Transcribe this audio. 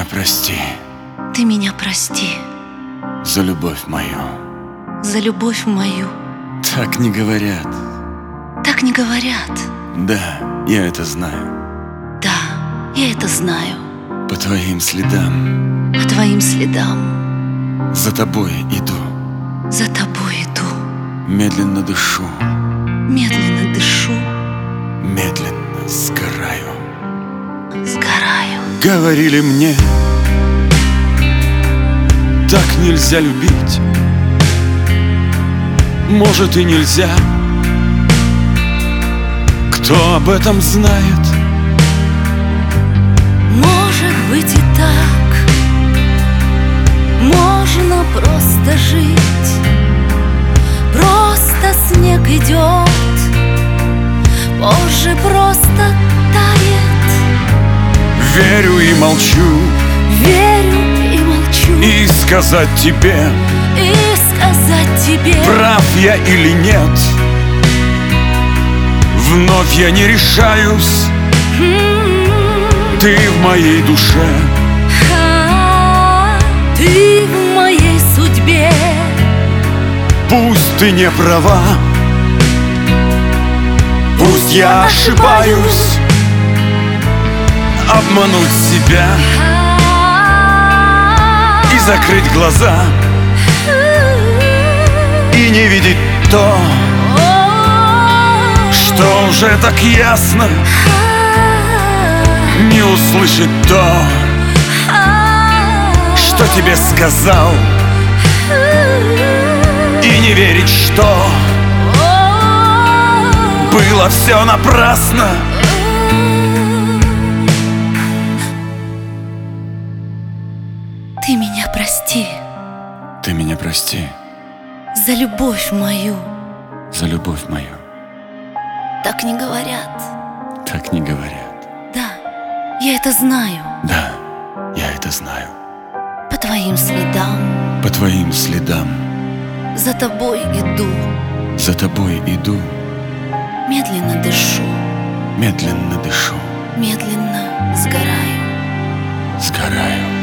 прости Ты меня прости за любовь мою. за любовь мою. Так не говорят. Так не говорят. Да, я это знаю. Да, я это знаю. По твоим следам По твоим следам за тобой иду. за тобой иду. Медленно дышу, Медленно дышу, медленно сгораю. сгораю. Говорили мне, так нельзя любить. Может и нельзя. Кто об этом знает? Может быть и так. Можно просто жить. Просто снег идет, позже просто тает. Верю и молчу, Верю и молчу. и сказать тебе, И сказать тебе, прав я или нет. Вновь я не решаюсь, ты в моей душе. ты в моей судьбе. Пусть ты не права, пусть я ошибаюсь, обмануть себя и закрыть глаза, и не видеть то, что уже так ясно, не услышать то, что тебе сказал, и не верить, что было все напрасно. Ты меня прости Ты меня прости за любовь мою. за любовь мою. Так не говорят. Так не говорят. Да, я это знаю. Да, я это знаю. По твоим следам По твоим следам за тобой иду. за тобой иду, Медленно дышу, медленно дышу, медленно сгораю. сгораю.